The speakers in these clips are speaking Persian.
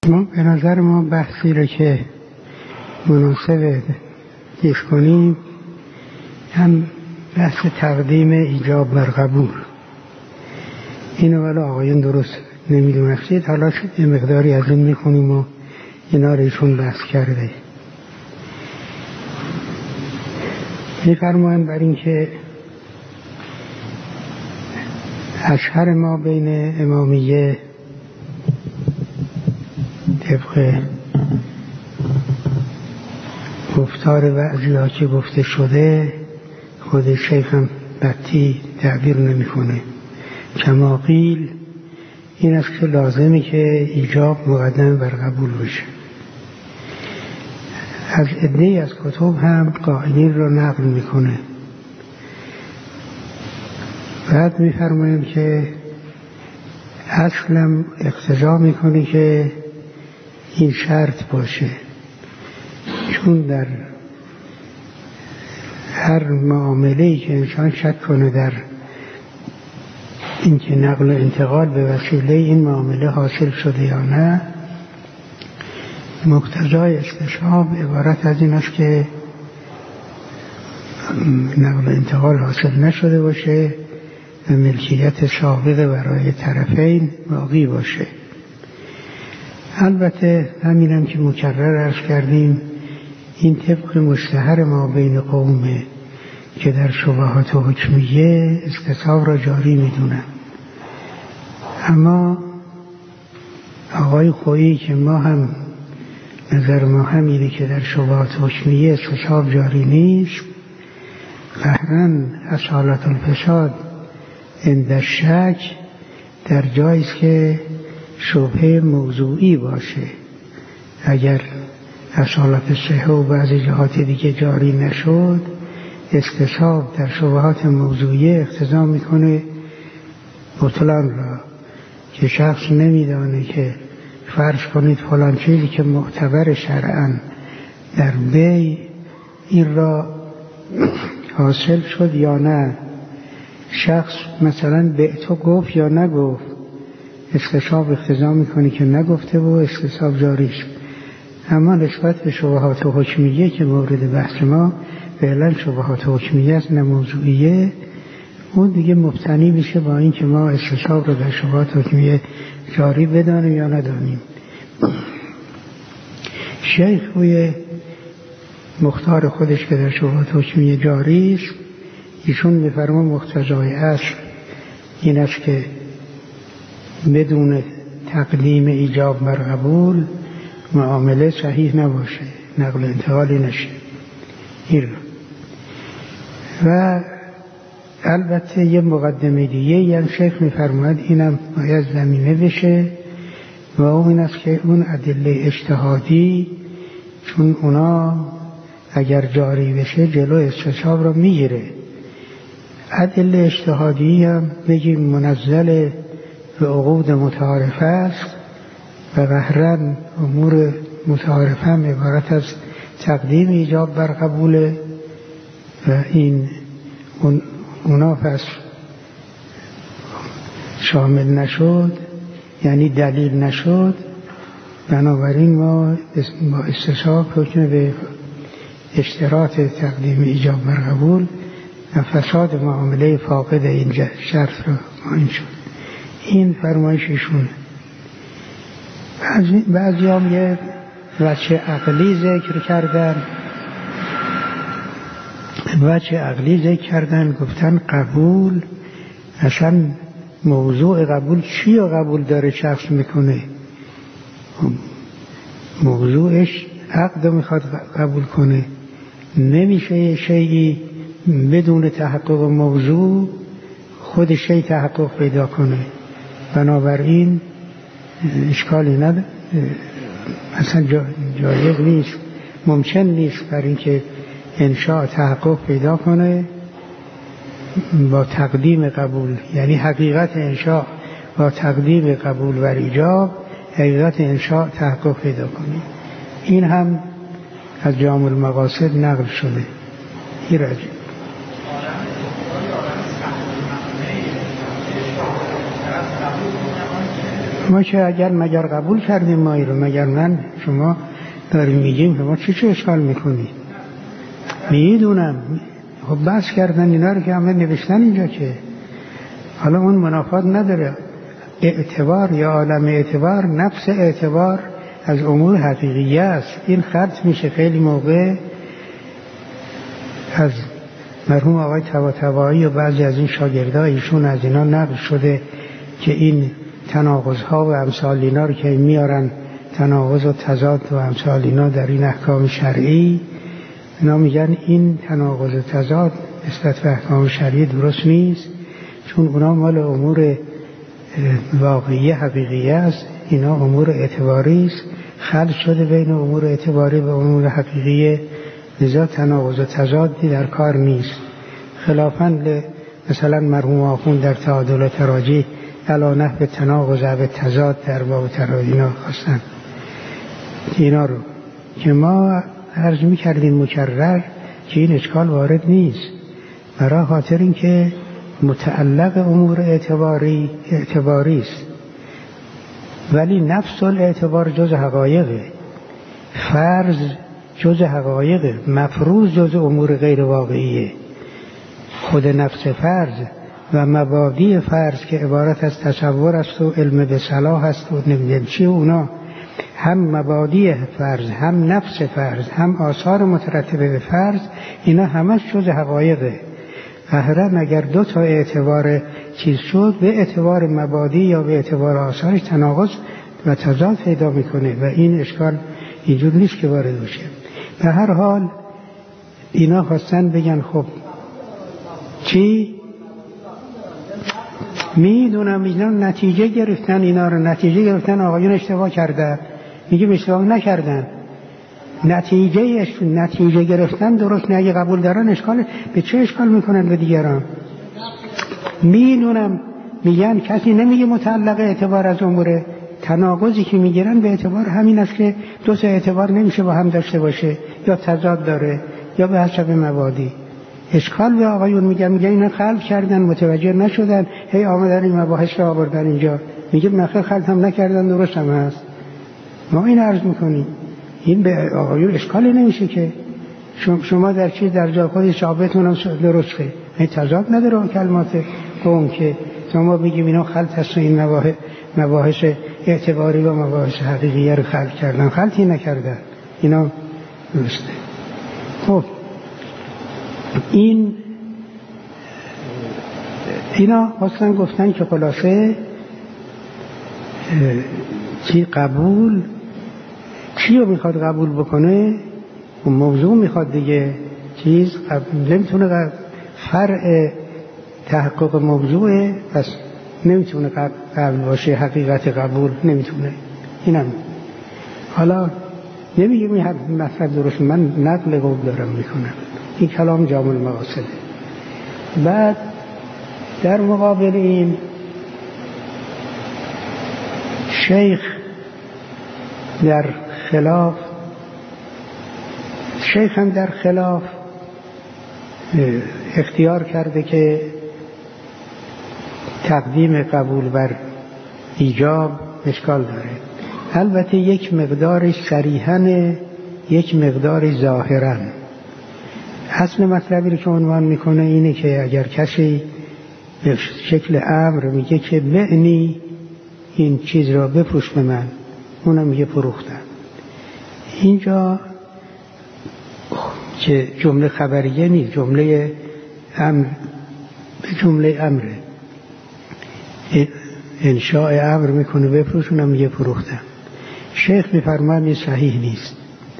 ما به نظر ما بحثی رو که مناسب پیش کنیم هم بحث تقدیم ایجاب بر قبول. اینو ولی آقایون درست نمیدونستید، حالا یه مقداری از این میخونیم و اینا رو ایشون بحث کرده. میفرمایند بر این که اشهر ما بین امامیه طبق گفتار بعضی‌ها که گفته شده، خود شیخ هم بطی تعبیر نمی‌کنه، کما قیل، این است که لازمی که ایجاب مقدم بر قبول بشه. از عده‌ای از کتب هم قائلین را نقل میکنه. بعد میفرماییم که اصلا اقتضا میکنه که این شرط باشه، چون در هر معامله‌ای که انسان شک کنه در اینکه نقل و انتقال به وسیله این معامله حاصل شده یا نه، مقتضای استصحاب عبارت از این است که نقل و انتقال حاصل نشده باشه و ملکیت سابق برای طرفین باقی باشه. البته همینم که مکرر عرض کردیم، این طبق مشتهر ما بین قومه که در شبهات حکمیه استصحاب را جاری میدونن. اما آقای خویی که ما هم نظر ما همینه که در شبهات حکمیه استصحاب جاری نیست، قهرن اصالت الفساد عند الشک در جاییست که شبهه موضوعی باشه. اگر اصالت صحه و بعضی جهات دیگه جاری نشد، استصحاب در شبهات موضوعی اقتضا میکنه بطلان را، که شخص نمیدانه که فرض کنید فلان چیزی که معتبر شرعاً در بی این را حاصل شد یا نه، شخص مثلا به تو گفت یا نگفت، استصحاب اقتضا میکنه که نگفته و استصحاب جاری شد. اما نسبت به شبهات حکمیه که مورد بحث ما فعلا شبهات حکمیه است نه موضوعیه، اون دیگه مبتنی میشه با این که ما استصحاب رو در شبهات حکمیه جاری بدانیم یا ندانیم. شیخ روی مختار خودش که در شبهات حکمیه جاری است، ایشون میفرما مقتضای اصل این است که بدون تقدیم ایجاب بر قبول معامله صحیح نباشه، نقل انتقالی نشه. این و البته یه مقدمه دیگه یعنی شیخ میفرماید اینم باید زمینه بشه و اون این است که اون ادله اجتهادی، چون اونا اگر جاری بشه جلو استصحاب رو میگیره. ادله اجتهادی هم بگیم منزل به عقود متعارفه است و قهرن امور متعارفه هم عبارت از تقدیم ایجاب بر قبوله و این اونا پس شامل نشد، یعنی دلیل نشد. بنابراین ما با استصحاب حکم به اشتراط تقدیم ایجاب بر قبول و فساد معامله فاقد این شرط را قائم شد. این فرمایششون. بعضی هم یه وجه عقلی ذکر کردن، گفتن قبول اصلا موضوع قبول چی رو قبول داره شخص میکنه، موضوعش عقد میخواد قبول کنه. نمیشه شیئی بدون تحقق موضوع خود شیء تحقق پیدا کنه. بنابراین اشکالی نداره، اصلا جایز نیست، ممکن نیست بر اینکه انشاء تحقق پیدا کنه با تقدیم قبول، یعنی حقیقت انشاء با تقدیم قبول و ایجاب حقیقت انشاء تحقق پیدا کنه. این هم از جامع المقاصد نقل شده. ایرج ما که اگر مگر قبول کردیم ما رو، مگر من شما داریم میگیم که ما چه اشکال میکنی؟ میدونم خب بحث کردن اینا رو که همه نوشتن اینجا که حالا اون منافات نداره. اعتبار یا عالم اعتبار، نفس اعتبار از امور حقیقیه است. این خط میشه خیلی موقع از مرحوم آقای طباطبایی و بعضی از این شاگردای ایشون از اینا نقل شده که این تناقض‌ها و امثال اینا رو که میارن، تناقض و تضاد و امثال اینا در این احکام شرعی، اینا میگن این تناقض و تضاد نسبت به احکام شرعی درست نیست، چون اونا مال امور واقعی حقیقی است، اینا امور اعتباری است، خلط شده بین امور اعتباری و امور حقیقی، لذا تناقض و تضادی در کار نیست. خلافاً مثلا مرحوم آخوند در تعادل و تراجی علی نحو تناقض و تضاد در باب تراجی اینا خواستن اینا رو که ما عرض می‌کردیم مکرر که این اشکال وارد نیست، برای خاطر اینکه متعلق امور اعتباری است، ولی نفس الاعتبار جز حقایقه، فرض جز حقایقه، مفروض جز امور غیر واقعیه. خود نفس فرض و مبادی فرض که عبارت از تصور است و علم به صلاح است و نمیدونم چی، اونا هم مبادی فرض، هم نفس فرض، هم آثار مترتبه به فرض، اینا همش جز حقایقه. قهرن اگر دو تا اعتبار چیز شد، به اعتبار مبادی یا به اعتبار آثارش تناقض و تضاد پیدا میکنه و این اشکال اینجور نیست که وارد بشه. به هر حال اینا خواستن بگن خب چی؟ میدونم اینا نتیجه گرفتن، اینا رو نتیجه گرفتن آقایون اشتباه کردن، میگیم اشتباه نکردن، نتیجه گرفتن درست نه. اگه قبول دارن اشکال به چه اشکال میکنن به دیگران؟ میدونم میگن کسی نمیگه متعلق اعتبار از امور، تناقضی که میگیرن به اعتبار همین است که دو تا اعتبار نمیشه با هم داشته باشه، یا تضاد داره یا به حسب مبادی. اشکال به آقایون میگن اینا خلط کردن متوجه نشدن، هی آمدن این مباحث رو آوردن اینجا، میگه نخیر خلط هم نکردن درست هم هست. ما این عرض میکنیم این به آقایون اشکالی نمیشه که شما در چیز در جای خودی ثابتون هم درسته، این تضاد نداره کلمات قوم که شما بگیم اینا خلط هست و این مباحث اعتباری و مباحث حقیقی رو خلط کردن، خلطی نکردن، اینا درسته. خب اینا خواستن گفتن که خلاصه چی قبول، چی رو میخواد قبول بکنه، موضوع میخواد دیگه، چیز نمیتونه فرع تحقق موضوعه، پس نمیتونه قبول باشه، حقیقت قبول نمیتونه. اینم حالا نمیگم این مطلب درست، من نقل قول دارم میکنم، این کلام جامع المقاصده. بعد در مقابل این شیخ هم در خلاف اختیار کرده که تقدیم قبول بر ایجاب اشکال داره. البته یک مقدارش صریحاً، یک مقدارش ظاهراً. اصل مطلبی که عنوان میکنه اینه که اگر کسی به شکل امر میگه که معنی این چیز را بفروش به من، اونم میگه فروختم، اینجا که جمله خبریه نیست، جمله امر به جمله امره، انشاء امر میکنه بفروش، اونم میگه فروختم. شیخ میفرماید این صحیح نیست.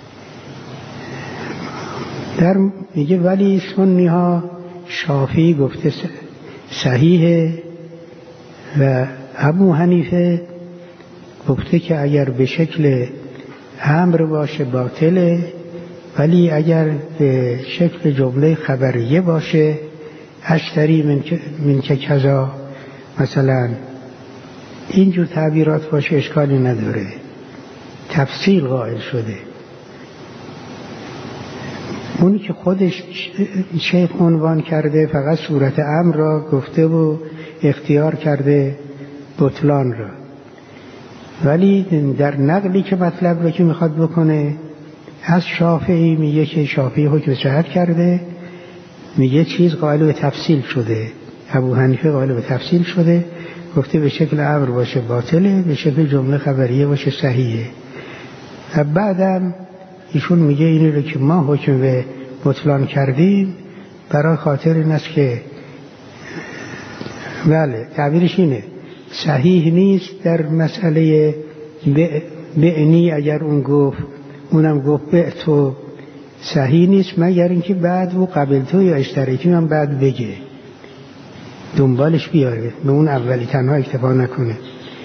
در میگه ولی سنی ها، شافعی گفته صحیحه و ابو حنیفه گفته که اگر به شکل امر باشه باطله، ولی اگر به شکل جمله خبریه باشه، اشتری من که کذا، مثلا اینجور تعبیرات باشه اشکالی نداره، تفصیل قائل شده. اونی که خودش شیخ عنوان کرده فقط صورت امر را گفته و اختیار کرده بطلان را. ولی در نقلی که مطلب رو که میخواد بکنه از شافعی میگه که شافعی حکم صحت کرده، میگه چیز قائل به تفصیل شده. ابو حنیفه قائل به تفصیل شده، گفته به شکل امر باشه باطله، به شکل جمله خبریه باشه صحیحه. و بعدم ایشون میگه اینی رو که ما حکم به بطلان کردیم برای خاطر این است که بله تعبیرش اینه صحیح نیست در مسئله بعنی، اگر اون گفت اونم گفت به تو صحیح نیست مگر اینکه بعد او قبل تو یا اشتریتی هم بعد بگه دنبالش بیاره، به اون اولی تنها اکتفا نکنه.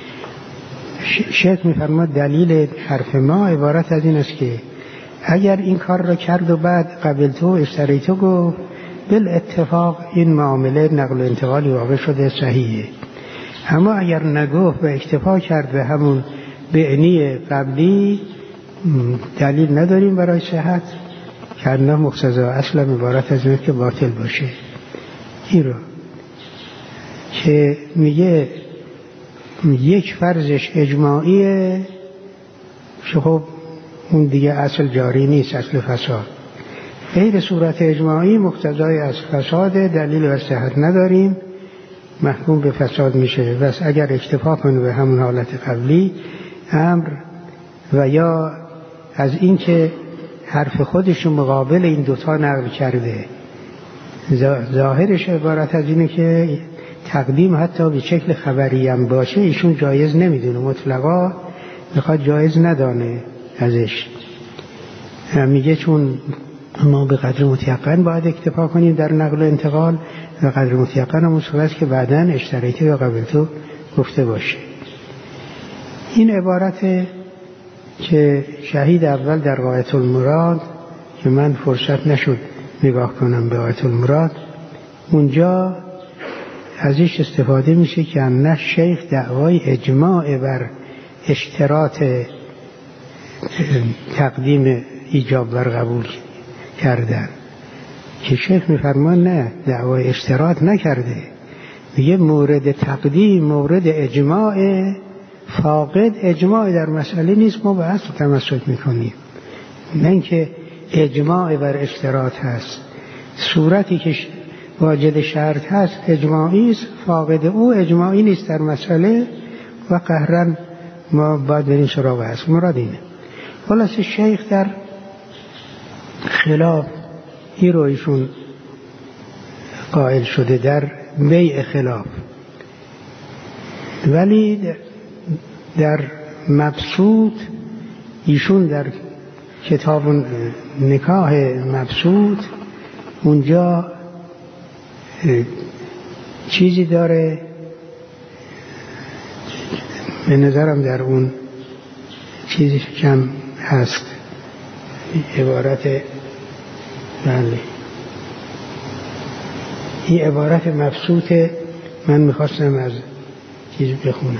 شیخ میفرماد دلیل حرف ما عبارت از این است که اگر این کار را کرد و بعد قبل تو اشتریتو گفت بالاتفاق این معامله نقل و انتقالی واقع شده صحیحه. اما اگر نگفت و اکتفا کرد به همون بعنی قبلی دلیل نداریم برای صحت که انه مقتضا اصلا عبارت از این که باطل باشه. این رو که میگه یک فرضش اجماعیه که خب اون دیگه اصل جاری نیست، اصل فساد. غیر صورت اجماعی مقتضای از فساد، دلیل بر صحت نداریم، محکوم به فساد میشه. بس اگر اکتفا کنه به همون حالت قبلی امر و یا از این که حرف خودش مقابل این دوتا نقل کرده، ظاهرش عبارت از اینه که تقدیم حتی به شکل خبری هم باشه ایشون جایز نمیدونه، مطلقا میخواد جایز ندانه ازش. میگه چون ما به قدر متیقن باید اکتفا کنیم در نقل و انتقال و قدر متیقن هم صورت که بعداً اشتریته یا قبل تو گفته باشه. این عبارت که شهید اول در غایت المراد که من فرصت نشد نگاه کنم به غایت المراد، اونجا ازش استفاده میشه که نه شیخ دعوای اجماع بر اشتراط تقدیم ایجاب بر قبول کردن، که شیخ میفرمان نه دعوای اشتراط نکرده، میگه مورد تقدیم مورد اجماع فاقد اجماع در مسئله نیست، ما به اصل تمسک میکنیم، نه اینکه اجماع بر اشتراط هست. صورتی که واجد شرط هست اجماعی است، فاقد او اجماعی نیست در مسئله و قهرن ما باید بریم سراغ اصل. مراد اینه. خلاص شیخ در خلاف این رو ایشون قائل شده در بیع خلاف، ولی در مبسوط ایشون در کتاب نکاح مبسوط اونجا چیزی داره به نظرم در اون چیزی کم هست، عبارت بله این عبارت مبسوطه، من میخواستم از چیز بخونم.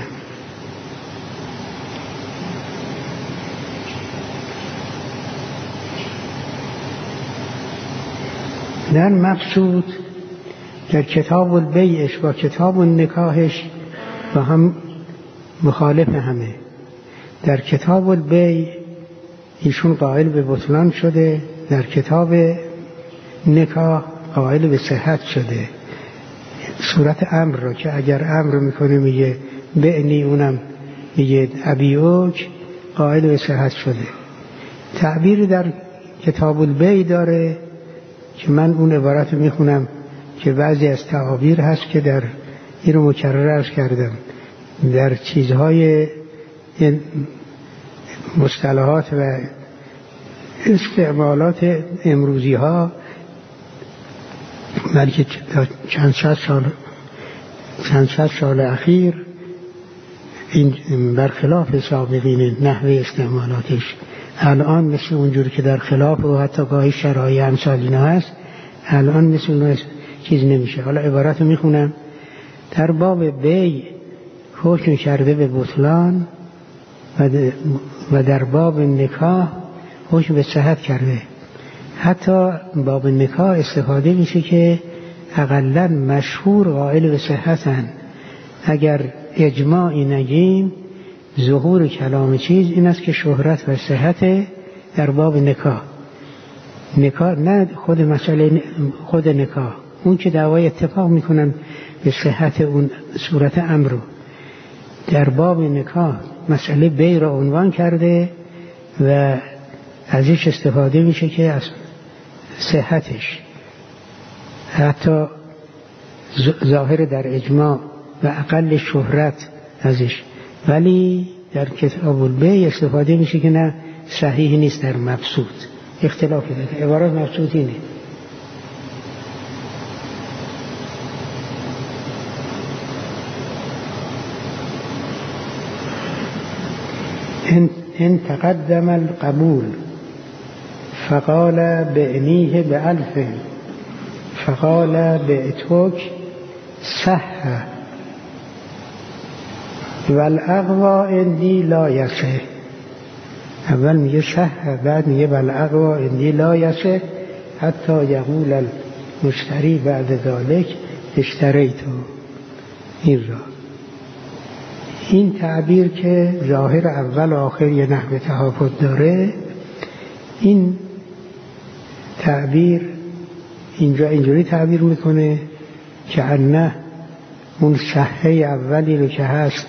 در مبسوط در کتاب البیعش با کتاب النکاحش با هم مخالف همه. در کتاب البیع ایشون قائل به بطلان شده، در کتاب نکاح قائل به صحت شده. صورت امر رو که اگر امر میکنه میگه بعنی، اونم میگه ابیعک، قائل به صحت شده. تعبیر در کتاب البیع داره که من اون عبارت رو میخونم که بعضی از تعابیر هست که در این رو مکرر عرض کردم، در چیزهای مصطلحات و استعمالات امروزی ها، بلکه چند صد سال اخیر این برخلاف سابقین نحوه استعمالاتش. الان مثل اونجوری که در خلاف و حتی گاهی شرایع امثال اینا هست، الان مثل اونها چیز نمیشه. حالا عبارت رو میخونم. در باب بیع حکم کرده به بطلان و در باب نکاح حکم به صحت کرده. حتی باب نکاح استفاده میشه که اقلاً مشهور قائل به صحتن. اگر اجماعی نگیم ظهور کلام چیز این است که شهرت و صحت در باب نکاح نه خود مسئله خود نکاح، اون که دعوای اتفاق میکنن به صحت اون صورت امر رو در باب نکاح مسئله بی را عنوان کرده و ازش استفاده میشه که از صحتش حتی ظاهر در اجماع و اقل شهرت ازش، ولی در کتاب البیع استفاده میشه که نه صحیح نیست در مبسوط. اختلافی داره، عبارات مبسوط اینه. ان تقدم القبول فقال بعنیه بألف فقال بعتک صح والاقوى عندي لا يصح. اول میگه صح، بعد میگه والاقوى عندي لا يصح حتی یقول المشتری بعد ذلك اشتریت. این تعبیر که ظاهر اول و آخر یه نحو تهافت داره، این تعبیر اینجا اینجوری تعبیر میکنه که انه اون صحه اولی رو که هست،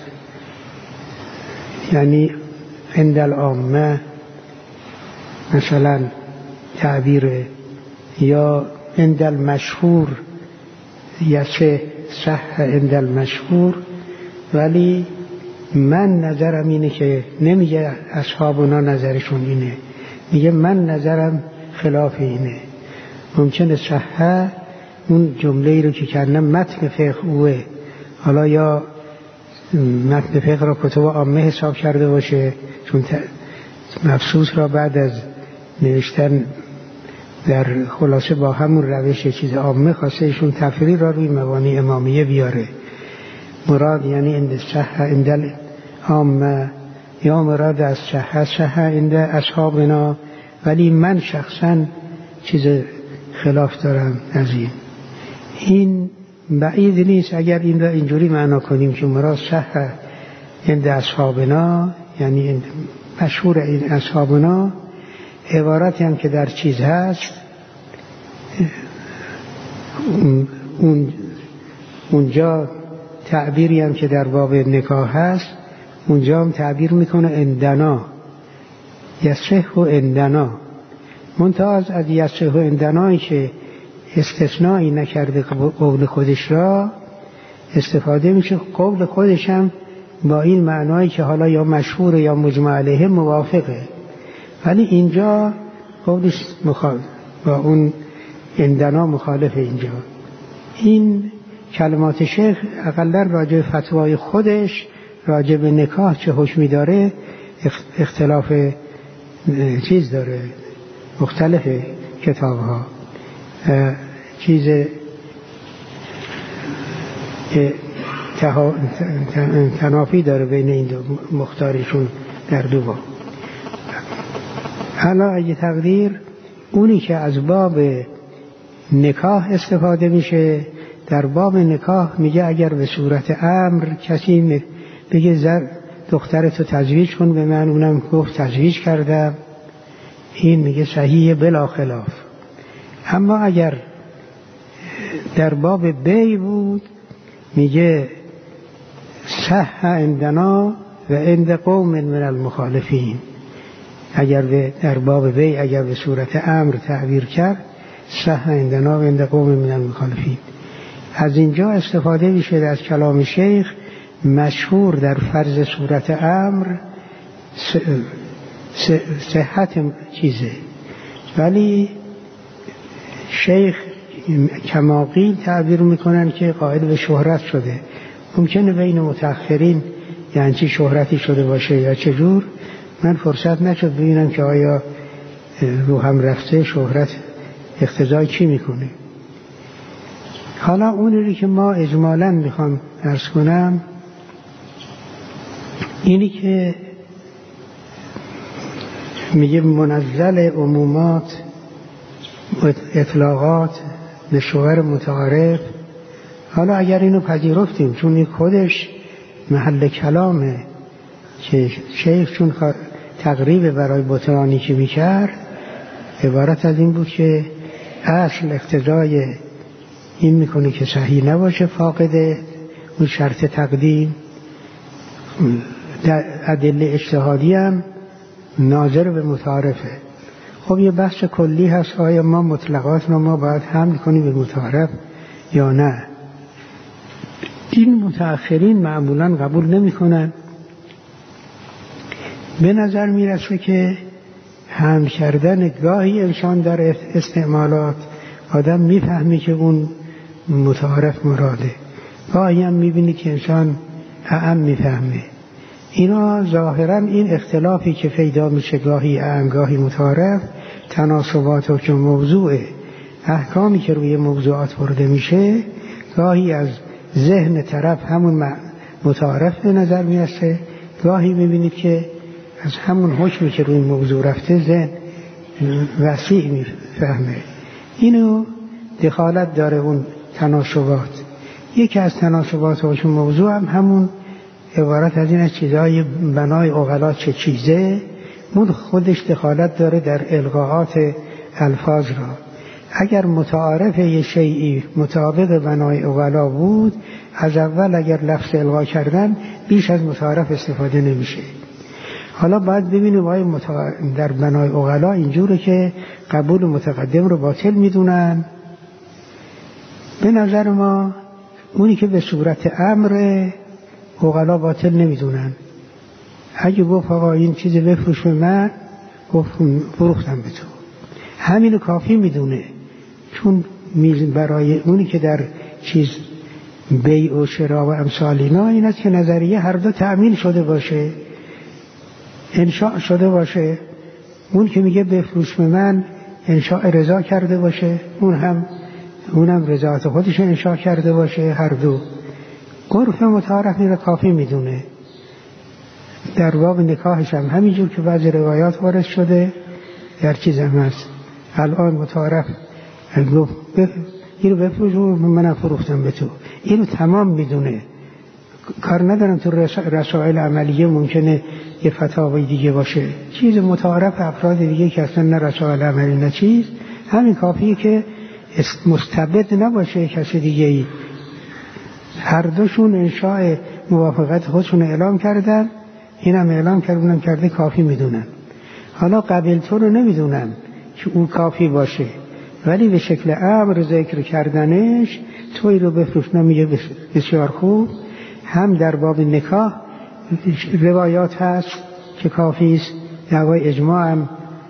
یعنی عند العامه مثلا تعبیر، یا عند المشهور یسه صح عند المشهور، ولی من نظرم اینه که نمیگه اصحابنا نظرشون اینه، میگه من نظرم خلاف اینه. ممکنه صحه اون جمله ای رو که کنه متن فقه اوه، حالا یا متن فقه را کتب عامه حساب کرده باشه، چون مبسوط را بعد از نوشتن در خلاصه با همون روش چیز عامه خواسته ایشون تفریع را روی مبانی امامیه بیاره. مراد یعنی عند صحه عند عامه، یا مراد از صحه عند اصحابنا، ولی من شخصا چیز خلاف دارم از این بعید نیست اگر این را اینجوری معنا کنیم که مراد صحه عند اصحابنا یعنی مشهور این اصحابنا، عبارتی هم که در چیز هست اونجا تعبیری هم که در باب نکاح هست اونجا هم تعبیر میکنه اندنا یصح و اندنا، منتها از یصح و اندنایی که استثنایی نکرده قول خودش را استفاده میشه، قول خودش هم با این معنایی که حالا یا مشهور یا مجمع علیه موافقه، ولی اینجا قولش با اون اندنا مخالف. اینجا این کلمات شیخ اقلا راجع به فتوای خودش راجع به نکاح چه حکمی داره اختلاف چیز داره، مختلف کتاب ها چیز تنافی داره بین این دو مختاریشون در دو باب. حالا اگه تقدیر اونی که از باب نکاح استفاده میشه در باب نکاح میگه اگر به صورت امر کسی بگه دخترتو تزویج کن به من، اونم گفت تزویج کردم، این میگه صحیح بلا خلاف. اما اگر در باب بی بود میگه صح عندنا و عند قوم من المخالفین. اگر در باب بی اگر به صورت امر تعبیر کرد صح عندنا و عند قوم من المخالفین. از اینجا استفاده میشه از کلام شیخ مشهور در فرض صورت امر صحت چیزه، ولی شیخ کماقیل تعبیر میکنن که قائل به شهرت شده. ممکنه بین متأخرین یعنی چی شهرتی شده باشه یا چجور، من فرصت نشد ببینم که آیا رو هم رفته شهرت اقتضای چی میکنه. حالا اونی که ما اجمالاً میخوام عرض کنم اینی که میگه منزل عمومات اطلاقات به شوهر متعارف. حالا اگر اینو پذیرفتیم چون این خودش محل کلام که شیخ چون تقریب برای بطرانی که میکرد عبارت از این بود که اصل اقتضای این میکنه که صحیح نباشه، فاقد اون شرط تقدیم. در ادله اجتهادی هم ناظر به متعارفه. خب یه بحث کلی هست، آیا ما مطلقات رو ما باید حمل کنیم به متعارف یا نه؟ این متأخرین معمولا قبول نمی کنن. به نظر میرسه که حمل کردن گاهی انسان در استعمالات آدم میفهمی که اون متعارف مراده، گاهی هم میبینی که انسان اعم میفهمه. اینا ظاهرا این اختلافی که پیدا میشه گاهی اعم گاهی متعارف، تناسبات و که موضوع احکامی که روی موضوعات برده میشه گاهی از ذهن طرف همون متعارف به نظر میرسه، گاهی میبینید که از همون حکمی که روی موضوع رفته ذهن وسیع میفهمه. اینو دخالت داره اون تناسبات. یکی از تناسبات حکم موضوع هم همون عبارت از این از چیزهای بنای عقلا چه چیزه، اون خودش دخالت داره در القاءات الفاظ را. اگر متعارف یه شیئی مطابق بنای عقلا بود، از اول اگر لفظ القا کردن بیش از متعارف استفاده نمیشه. حالا باید ببینیم آیا در بنای عقلا اینجوره که قبول متقدم رو باطل میدونن. به نظر ما اونی که به صورت امر عقلا باطل نمیدونن. اگه گفت آقا این چیز بفروش به من، گفت فروختم به تو، همینو کافی میدونه. چون برای اونی که در چیز بیع و شرا و امثال اینا این است که نظریه هر دو تأمین شده باشه، انشاء شده باشه. اون که میگه بفروش به من انشاء رضا کرده باشه، اونم رضایت خودش انشاء کرده باشه. هر دو عرف متعارف این را کافی میدونه. در باب نکاحش هم همینجور که بعضی روایات وارد شده در چیز هم هست. الان متعارف گفت اینو بفروش و منم فروختم به تو، اینو تمام میدونه. کار ندارم تو رسائل عملیه ممکنه یه فتاوی دیگه باشه، چیز متعارف افراد دیگه که اصلا نه رسائل عملی نه چیز، همین کافیه که مستبد نباشه کسی دیگه ای. هر دوشون انشاء موافقت خودشون اعلام کردن، اینم اعلام کرد اونم کرده، کافی میدونن. حالا قبل تو رو نمیدونن که اون کافی باشه، ولی به شکل امر ذکر کردنش توی رو بفروش نمیگه بسیار خوب. هم در باب نکاح روایات هست که کافی است، دعوای اجماع هم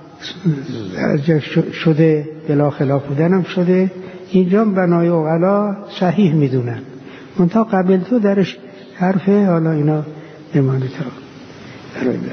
شده، بلا خلاف بودن هم شده. اینجا بنای عقلا صحیح میدونن، منتها قبل تو درش حرفه. حالا اینا امانه تا